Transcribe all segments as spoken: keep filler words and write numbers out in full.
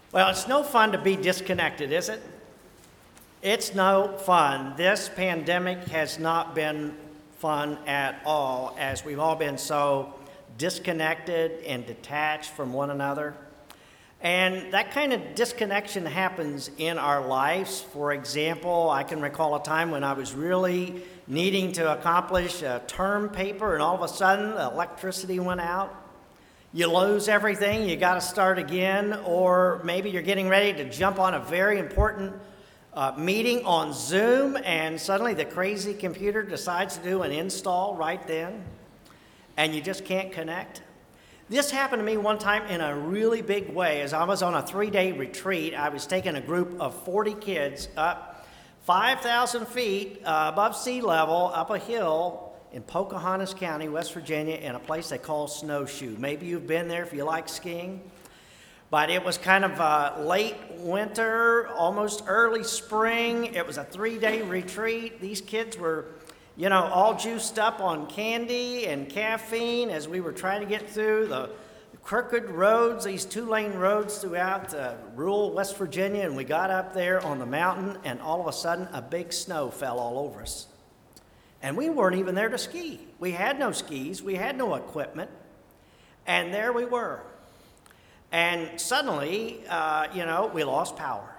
Well, it's no fun to be disconnected, is it? It's no fun. This pandemic has not been fun at all, as we've all been so disconnected and detached from one another. And that kind of disconnection happens in our lives. For example, I can recall a time when I was really needing to accomplish a term paper, and all of a sudden the electricity went out. You lose everything, you got to start again, or maybe you're getting ready to jump on a very important uh, meeting on Zoom, and suddenly the crazy computer decides to do an install right then, and you just can't connect. This happened to me one time in a really big way. As I was on a three-day retreat, I was taking a group of forty kids up five thousand feet uh, above sea level, up a hill, in Pocahontas County, West Virginia, in a place they call Snowshoe. Maybe you've been there if you like skiing. But it was kind of a late winter, almost early spring. It was a three-day retreat. These kids were, you know, all juiced up on candy and caffeine as we were trying to get through the crooked roads, these two-lane roads throughout uh, rural West Virginia. And we got up there on the mountain, and all of a sudden, a big snow fell all over us. And we weren't even there to ski. We had no skis. We had no equipment. And there we were. And suddenly, uh, you know, we lost power.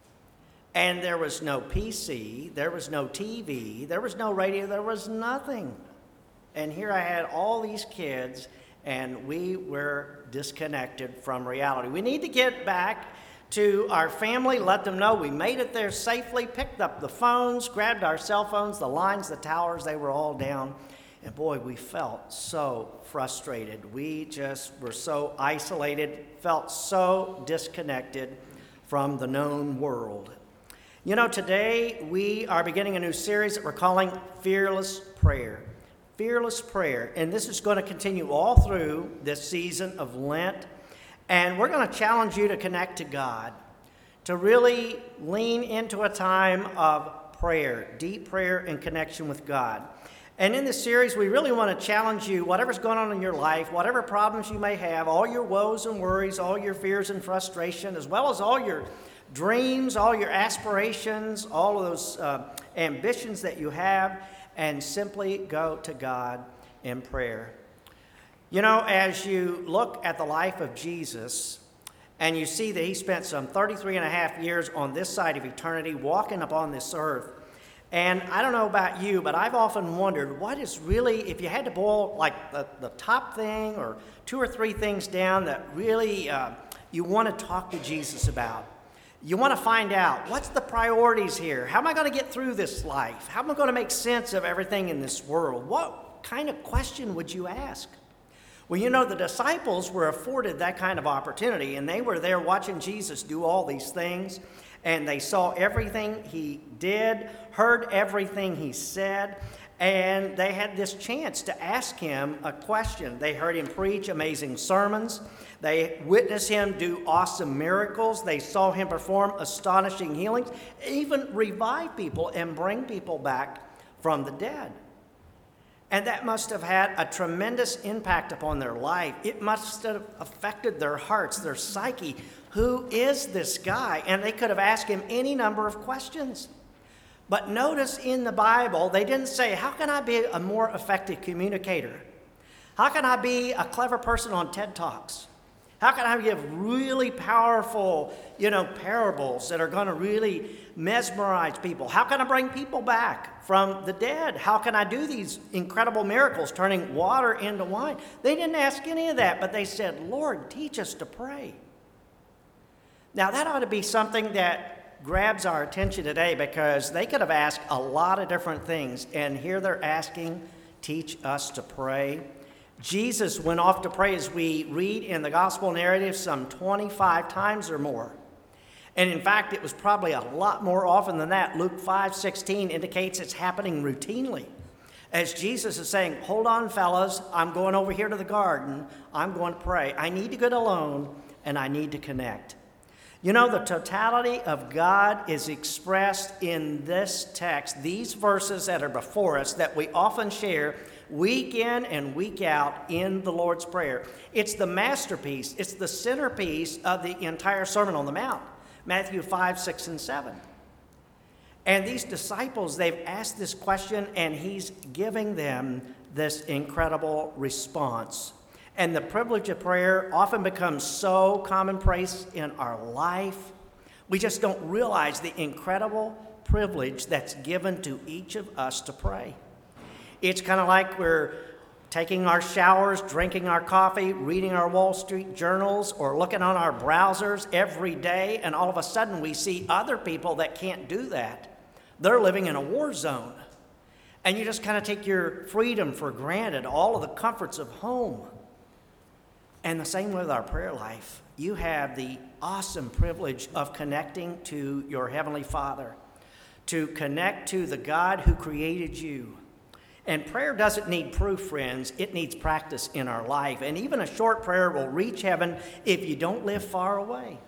And there was no P C. There was no T V. There was no radio. There was nothing. And here I had all these kids, and we were disconnected from reality. We need to get back to our family, let them know we made it there safely, picked up the phones, grabbed our cell phones, the lines, the towers, they were all down. And boy, we felt so frustrated. We just were so isolated, felt so disconnected from the known world. You know, today we are beginning a new series that we're calling Fearless Prayer. Fearless Prayer. And this is going to continue all through this season of Lent. And we're going to challenge you to connect to God, to really lean into a time of prayer, deep prayer and connection with God. And in this series, we really want to challenge you, whatever's going on in your life, whatever problems you may have, all your woes and worries, all your fears and frustration, as well as all your dreams, all your aspirations, all of those uh, ambitions that you have, and simply go to God in prayer. You know, as you look at the life of Jesus and you see that he spent some thirty-three and a half years on this side of eternity walking upon this earth, and I don't know about you, but I've often wondered what is really, if you had to boil like the, the top thing or two or three things down that really uh, you want to talk to Jesus about. You want to find out, what's the priorities here? How am I going to get through this life? How am I going to make sense of everything in this world? What kind of question would you ask? Well, you know, the disciples were afforded that kind of opportunity, and they were there watching Jesus do all these things, and they saw everything he did, heard everything he said, and they had this chance to ask him a question. They heard him preach amazing sermons. They witnessed him do awesome miracles. They saw him perform astonishing healings, even revive people and bring people back from the dead. And that must have had a tremendous impact upon their life. It must have affected their hearts, their psyche. Who is this guy? And they could have asked him any number of questions. But notice in the Bible, they didn't say, how can I be a more effective communicator? How can I be a clever person on TED Talks? How can I give really powerful, you know, parables that are going to really mesmerize people? How can I bring people back from the dead? How can I do these incredible miracles, turning water into wine? They didn't ask any of that, but they said, Lord, teach us to pray. Now, that ought to be something that grabs our attention today, because they could have asked a lot of different things, and here they're asking, teach us to pray. Jesus went off to pray, as we read in the gospel narrative, some twenty-five times or more. And in fact, it was probably a lot more often than that. Luke five sixteen indicates it's happening routinely. As Jesus is saying, hold on, fellas, I'm going over here to the garden. I'm going to pray. I need to get alone, and I need to connect. You know, the totality of God is expressed in this text, these verses that are before us that we often share week in and week out in the Lord's Prayer. It's the masterpiece. It's the centerpiece of the entire Sermon on the Mount, Matthew five, six, and seven. And these disciples, they've asked this question, and he's giving them this incredible response. And the privilege of prayer often becomes so commonplace in our life, we just don't realize the incredible privilege that's given to each of us to pray. It's kind of like we're taking our showers, drinking our coffee, reading our Wall Street journals, or looking on our browsers every day, and all of a sudden we see other people that can't do that. They're living in a war zone. And you just kind of take your freedom for granted, all of the comforts of home. And the same with our prayer life. You have the awesome privilege of connecting to your Heavenly Father, to connect to the God who created you. And prayer doesn't need proof, friends. It needs practice in our life. And even a short prayer will reach heaven if you don't live far away.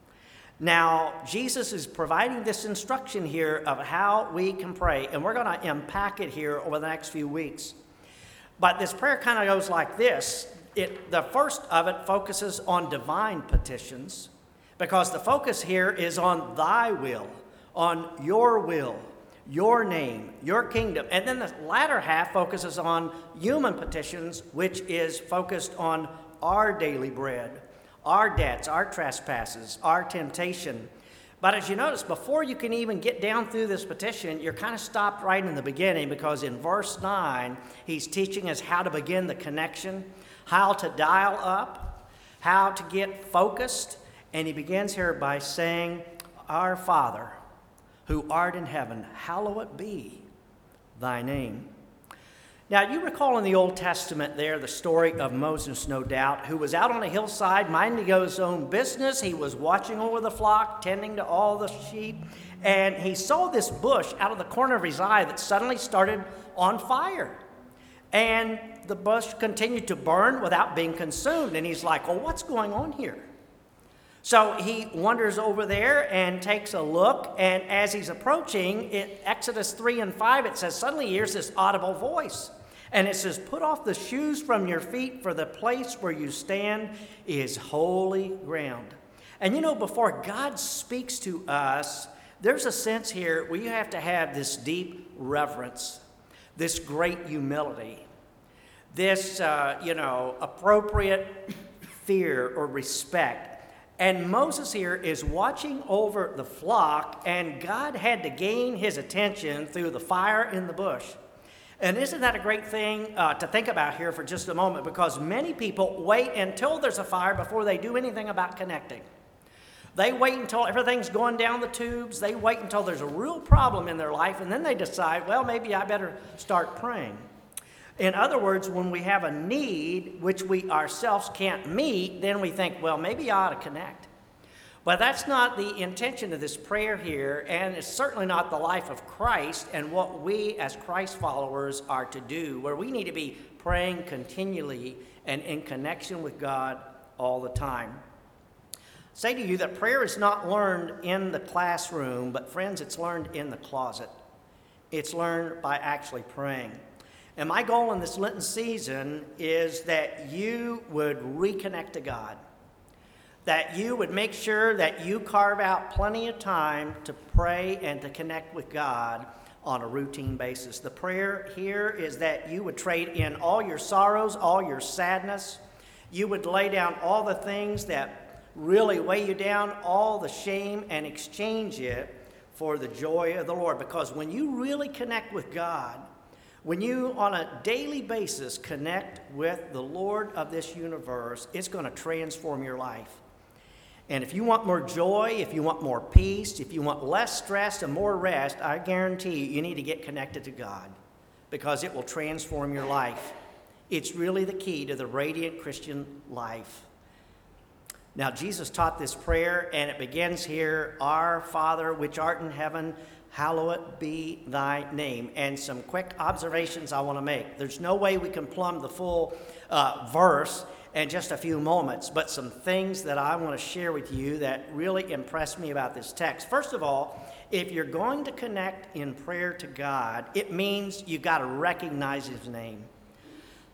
Now, Jesus is providing this instruction here of how we can pray, and we're going to unpack it here over the next few weeks. But this prayer kind of goes like this. It, the first of it focuses on divine petitions, because the focus here is on thy will, on your will, your name, your kingdom. And then the latter half focuses on human petitions, which is focused on our daily bread, our debts, our trespasses, our temptation. But as you notice, before you can even get down through this petition, you're kind of stopped right in the beginning, because in verse nine, he's teaching us how to begin the connection, how to dial up, how to get focused. And he begins here by saying, Our Father, who art in heaven, hallowed be thy name. Now, you recall in the Old Testament there the story of Moses, no doubt, who was out on a hillside minding his own business. He was watching over the flock, tending to all the sheep, and he saw this bush out of the corner of his eye that suddenly started on fire. And the bush continued to burn without being consumed. And he's like, well, what's going on here? So he wanders over there and takes a look. And as he's approaching, in Exodus three and five, it says, suddenly he hears this audible voice. And it says, put off the shoes from your feet, for the place where you stand is holy ground. And you know, before God speaks to us, there's a sense here where you have to have this deep reverence, this great humility, this, uh, you know, appropriate fear or respect. And Moses here is watching over the flock, and God had to gain his attention through the fire in the bush. And isn't that a great thing uh, to think about here for just a moment? Because many people wait until there's a fire before they do anything about connecting. They wait until everything's going down the tubes. They wait until there's a real problem in their life, and then they decide, well, maybe I better start praying. In other words, when we have a need which we ourselves can't meet, then we think, well, maybe I ought to connect. But that's not the intention of this prayer here, and it's certainly not the life of Christ and what we as Christ followers are to do, where we need to be praying continually and in connection with God all the time. I say to you that prayer is not learned in the classroom, but friends, it's learned in the closet. It's learned by actually praying. And my goal in this Lenten season is that you would reconnect to God, that you would make sure that you carve out plenty of time to pray and to connect with God on a routine basis. The prayer here is that you would trade in all your sorrows, all your sadness. You would lay down all the things that really weigh you down, all the shame, and exchange it for the joy of the Lord. Because when you really connect with God, when you on a daily basis connect with the Lord of this universe, it's going to transform your life. And if you want more joy, if you want more peace, if you want less stress and more rest, I guarantee you, you need to get connected to God, because it will transform your life. It's really the key to the radiant Christian life. Now, Jesus taught this prayer, and it begins here, Our Father, which art in heaven, hallowed be thy name. And some quick observations I want to make. There's no way we can plumb the full uh, verse in just a few moments, but some things that I want to share with you that really impressed me about this text. First of all, if you're going to connect in prayer to God, it means you've got to recognize his name.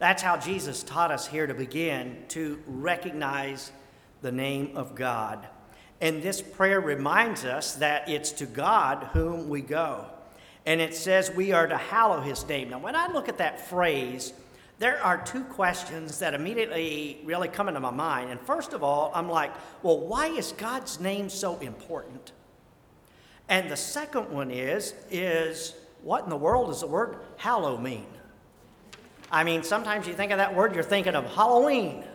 That's how Jesus taught us here to begin to recognize the name of God. And this prayer reminds us that it's to God whom we go. And it says we are to hallow his name. Now, when I look at that phrase, there are two questions that immediately really come into my mind. And first of all, I'm like, well, why is God's name so important? And the second one is, is what in the world does the word hallow mean? I mean, sometimes you think of that word, you're thinking of Halloween,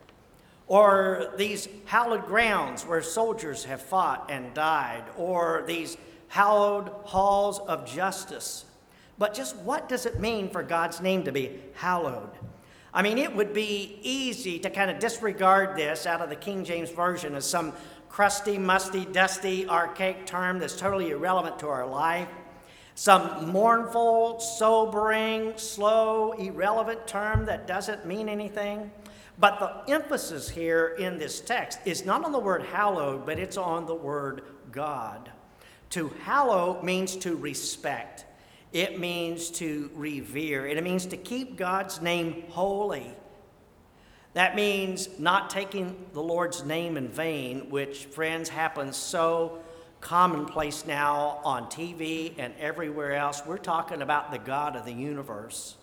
or these hallowed grounds where soldiers have fought and died, or these hallowed halls of justice. But just what does it mean for God's name to be hallowed? I mean, it would be easy to kind of disregard this out of the King James Version as some crusty, musty, dusty, archaic term that's totally irrelevant to our life. Some mournful, sobering, slow, irrelevant term that doesn't mean anything. But the emphasis here in this text is not on the word hallowed, but it's on the word God. To hallow means to respect. It means to revere. It means to keep God's name holy. That means not taking the Lord's name in vain, which, friends, happens so commonplace now on T V and everywhere else. We're talking about the God of the universe.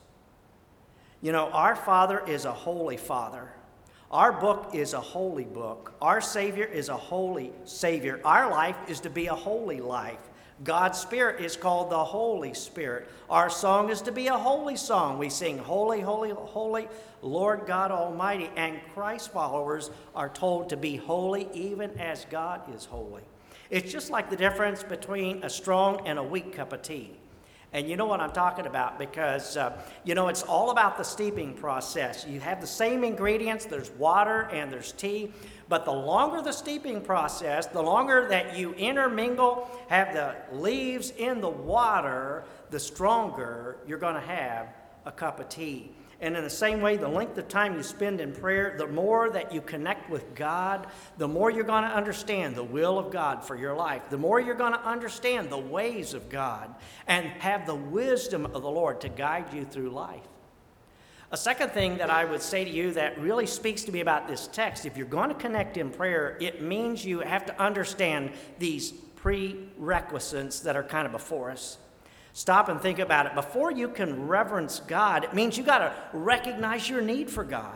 You know, our Father is a holy Father. Our book is a holy book. Our Savior is a holy Savior. Our life is to be a holy life. God's Spirit is called the Holy Spirit. Our song is to be a holy song. We sing, holy, holy, holy, Lord God Almighty. And Christ followers are told to be holy even as God is holy. It's just like the difference between a strong and a weak cup of tea. And you know what I'm talking about because, uh, you know, it's all about the steeping process. You have the same ingredients. There's water and there's tea. But the longer the steeping process, the longer that you intermingle, have the leaves in the water, the stronger you're going to have a cup of tea. And in the same way, the length of time you spend in prayer, the more that you connect with God, the more you're going to understand the will of God for your life. The more you're going to understand the ways of God and have the wisdom of the Lord to guide you through life. A second thing that I would say to you that really speaks to me about this text, if you're going to connect in prayer, it means you have to understand these prerequisites that are kind of before us. Stop and think about it. Before you can reverence God, it means you got to recognize your need for God.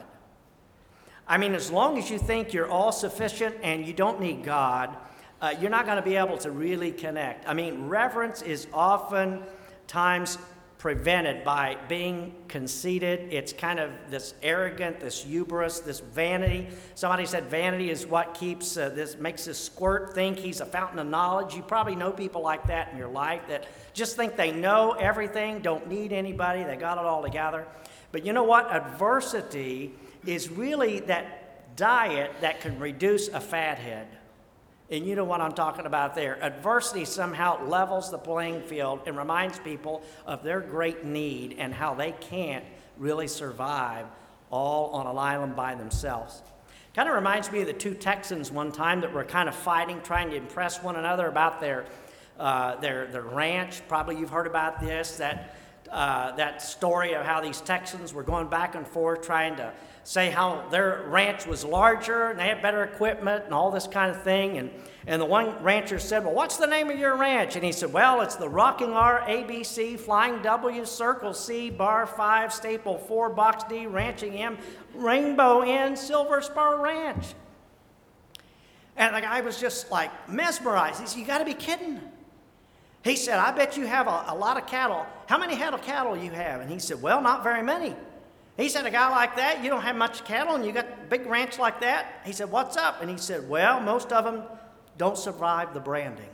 I mean, as long as you think you're all sufficient and you don't need God, uh, you're not going to be able to really connect. I mean, reverence is oftentimes prevented by being conceited. It's kind of this arrogant, this hubris, this vanity. Somebody said vanity is what keeps uh, this, makes this squirt think he's a fountain of knowledge. You probably know people like that in your life that just think they know everything, don't need anybody, they got it all together. But you know what? Adversity is really that diet that can reduce a fathead. And you know what I'm talking about there. Adversity somehow levels the playing field and reminds people of their great need and how they can't really survive all on an island by themselves. Kind of reminds me of the two Texans one time that were kind of fighting, trying to impress one another about their uh, their their ranch. Probably you've heard about this, that uh, that story of how these Texans were going back and forth trying to say how their ranch was larger and they had better equipment and all this kind of thing. And, and the one rancher said, well, what's the name of your ranch? And he said, well, it's the Rocking R, A B C, Flying W, Circle C, Bar five, Staple four, Box D, Ranching M, Rainbow Inn, Silver Spur Ranch. And the guy was just like mesmerized. He said, you got to be kidding. He said, I bet you have a, a lot of cattle. How many head of cattle you have? And he said, well, not very many. He said, a guy like that, you don't have much cattle and you got a big ranch like that? He said, what's up? And he said, well, most of them don't survive the branding.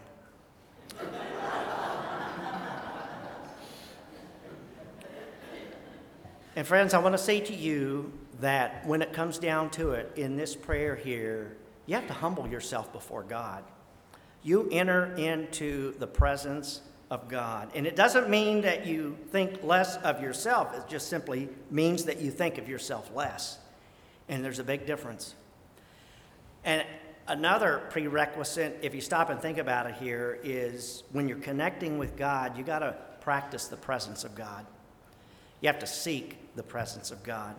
And friends, I want to say to you that when it comes down to it, in this prayer here, you have to humble yourself before God. You enter into the presence of God. And it doesn't mean that you think less of yourself. It just simply means that you think of yourself less. And there's a big difference. And another prerequisite, if you stop and think about it here, is when you're connecting with God, you got to practice the presence of God. You have to seek the presence of God.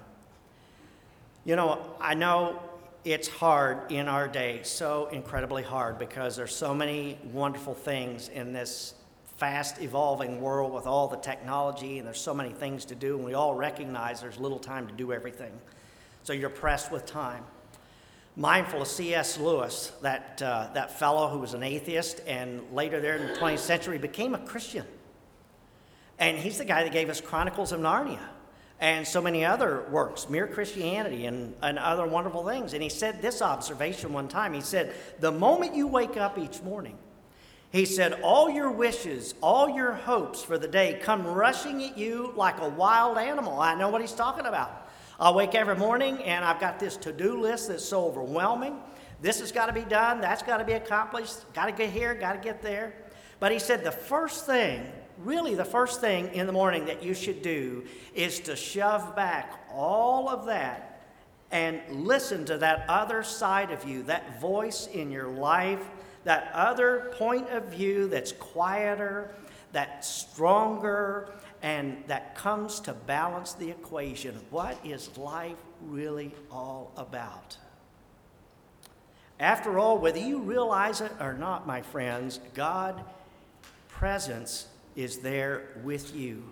You know, I know it's hard in our day, so incredibly hard, because there's so many wonderful things in this fast evolving world with all the technology, and there's so many things to do, and we all recognize there's little time to do everything. So you're pressed with time. Mindful of C S Lewis, that, uh, that fellow who was an atheist and later there in the twentieth century became a Christian. And he's the guy that gave us Chronicles of Narnia and so many other works, Mere Christianity and, and other wonderful things. And he said this observation one time. He said, the moment you wake up each morning, he said, all your wishes, all your hopes for the day come rushing at you like a wild animal. I know what he's talking about. I wake every morning and I've got this to-do list that's so overwhelming. This has got to be done. That's got to be accomplished. Got to get here. Got to get there. But he said the first thing, really the first thing in the morning that you should do is to shove back all of that and listen to that other side of you, that voice in your life, that other point of view that's quieter, that's stronger, and that comes to balance the equation. What is life really all about? After all, whether you realize it or not, my friends, God's presence is there with you.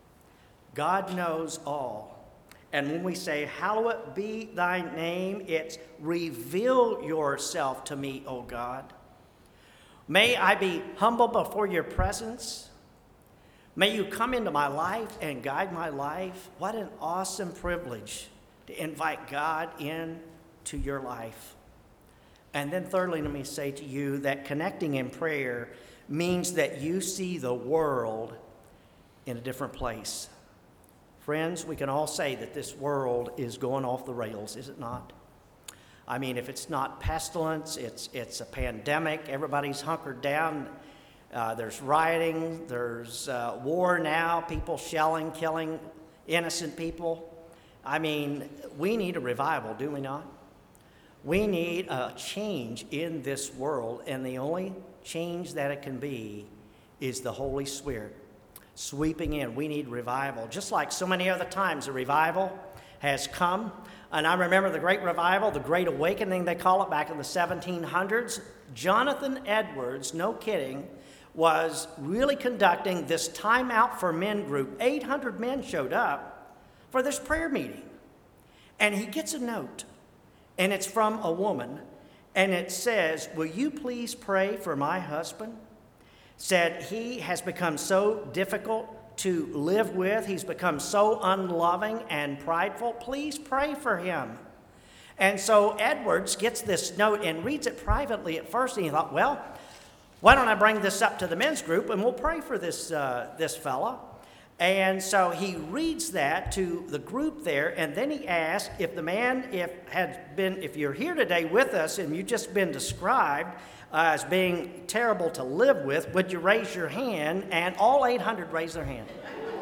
God knows all. And when we say, hallowed be thy name, it's reveal yourself to me, O God. May I be humble before your presence. May you come into my life and guide my life. What an awesome privilege to invite God into your life. And then thirdly, let me say to you that connecting in prayer means that you see the world in a different place. Friends, we can all say that this world is going off the rails, is it not? I mean, if it's not pestilence, it's, it's a pandemic. Everybody's hunkered down. Uh, there's rioting, there's uh, war now, people shelling, killing innocent people. I mean, we need a revival, do we not? We need a change in this world, and the only change that it can be is the Holy Spirit sweeping in. We need revival. Just like so many other times, a revival has come. And I remember the Great Revival, the Great Awakening, they call it, back in the seventeen hundreds. Jonathan Edwards, no kidding, was really conducting this Time Out for Men group. eight hundred men showed up for this prayer meeting. And he gets a note, and it's from a woman, and it says, will you please pray for my husband? Said he has become so difficult to live with. He's become so unloving and prideful. Please pray for him. And so Edwards gets this note and reads it privately at first, and he thought, well, why don't I bring this up to the men's group and we'll pray for this uh, this fella. And so he reads that to the group there, and then he asks if the man, if had been, if you're here today with us and you've just been described uh, as being terrible to live with, would you raise your hand? And all eight hundred raised their hand.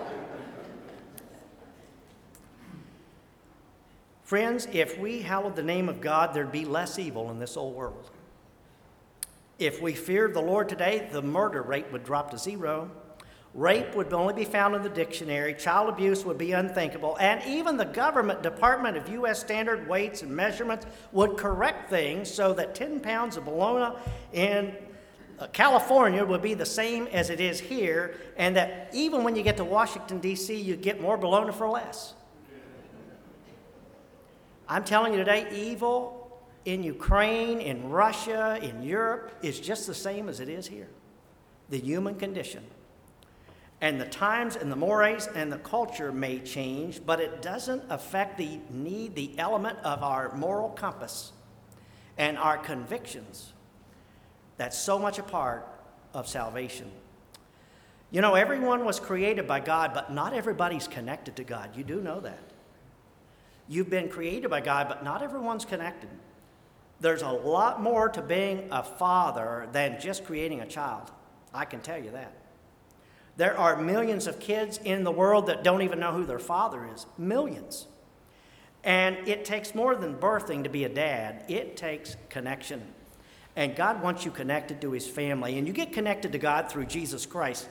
Friends, if we hallowed the name of God, there'd be less evil in this old world. If we feared the Lord today, the murder rate would drop to zero. Rape would only be found in the dictionary. Child abuse would be unthinkable. And even the government Department of U S Standard Weights and Measurements would correct things so that ten pounds of bologna in California would be the same as it is here, and that even when you get to Washington, D C, you get more bologna for less. I'm telling you today, evil in Ukraine, in Russia, in Europe is just the same as it is here. The human condition. And the times and the mores and the culture may change, but it doesn't affect the need, the element of our moral compass and our convictions. That's so much a part of salvation. You know, everyone was created by God, but not everybody's connected to God. You do know that. You've been created by God, but not everyone's connected. There's a lot more to being a father than just creating a child. I can tell you that. There are millions of kids in the world that don't even know who their father is. Millions. And it takes more than birthing to be a dad. It takes connection. And God wants you connected to his family. And you get connected to God through Jesus Christ.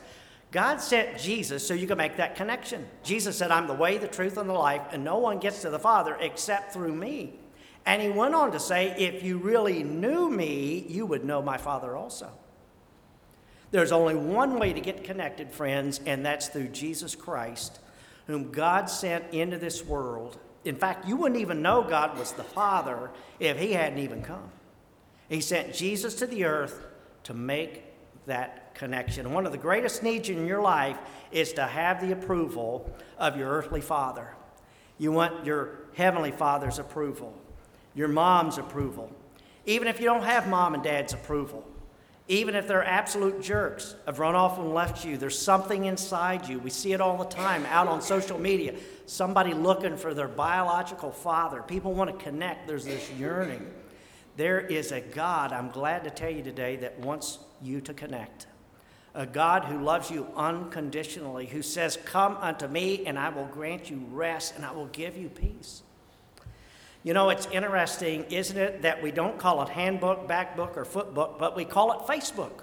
God sent Jesus so you can make that connection. Jesus said, I'm the way, the truth, and the life, and no one gets to the Father except through me. And he went on to say, if you really knew me, you would know my Father also. There's only one way to get connected, friends, and that's through Jesus Christ, whom God sent into this world. In fact, you wouldn't even know God was the Father if he hadn't even come. He sent Jesus to the earth to make that connection. One of the greatest needs in your life is to have the approval of your earthly father. You want your heavenly Father's approval, your mom's approval. Even if you don't have mom and dad's approval, even if they're absolute jerks, have run off and left you, there's something inside you. We see it all the time out on social media. Somebody looking for their biological father. People want to connect. There's this yearning. There is a God, I'm glad to tell you today, that wants you to connect. A God who loves you unconditionally, who says, come unto me and I will grant you rest and I will give you peace. You know, it's interesting, isn't it, that we don't call it handbook, backbook, or footbook, but we call it Facebook.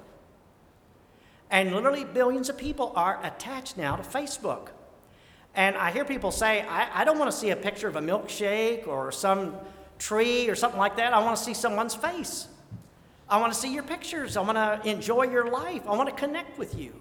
And literally billions of people are attached now to Facebook. And I hear people say, I, I don't want to see a picture of a milkshake or some tree or something like that. I want to see someone's face. I want to see your pictures. I want to enjoy your life. I want to connect with you.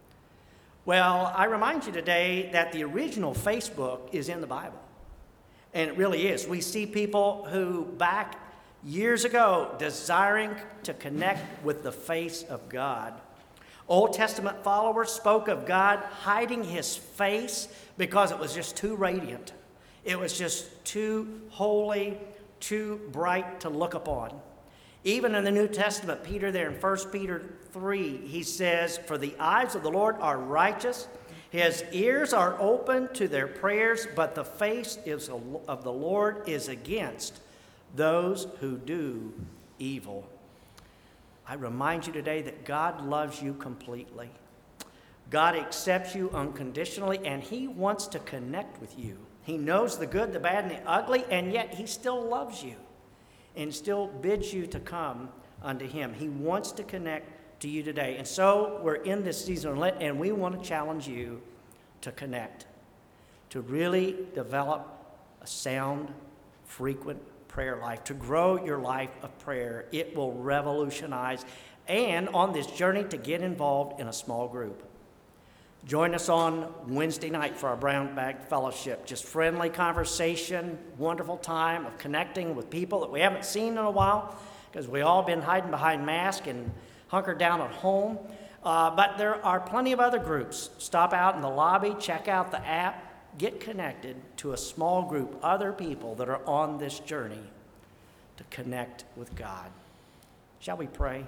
Well, I remind you today that the original Facebook is in the Bible. And it really is. We see people who back years ago desiring to connect with the face of God. Old Testament followers spoke of God hiding his face because it was just too radiant. It was just too holy, too bright to look upon. Even in the New Testament, Peter there in First Peter three, he says, for the eyes of the Lord are righteous, his ears are open to their prayers, but the face is of the Lord is against those who do evil. I remind you today that God loves you completely. God accepts you unconditionally, and he wants to connect with you. He knows the good, the bad, and the ugly, and yet he still loves you and still bids you to come unto him. He wants to connect to you today. And so we're in this season of Lent, and we want to challenge you to connect, to really develop a sound, frequent prayer life, to grow your life of prayer. It will revolutionize, and on this journey to get involved in a small group. Join us on Wednesday night for our Brown Bag Fellowship. Just friendly conversation, wonderful time of connecting with people that we haven't seen in a while because we all been hiding behind masks and hunkered down at home. Uh, but there are plenty of other groups. Stop out in the lobby, check out the app, get connected to a small group, other people that are on this journey to connect with God. Shall we pray?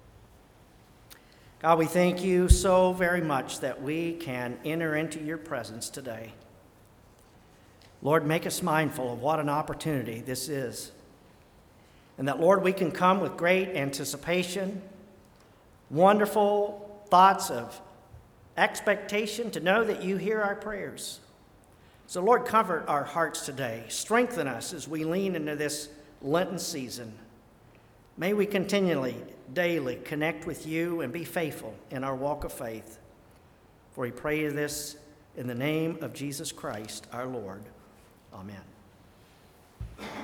God, we thank you so very much that we can enter into your presence today. Lord, make us mindful of what an opportunity this is. And that, Lord, we can come with great anticipation, wonderful thoughts of expectation to know that you hear our prayers. So, Lord, comfort our hearts today. Strengthen us as we lean into this Lenten season. May we continually, daily connect with you and be faithful in our walk of faith. For we pray this in the name of Jesus Christ, our Lord. Amen.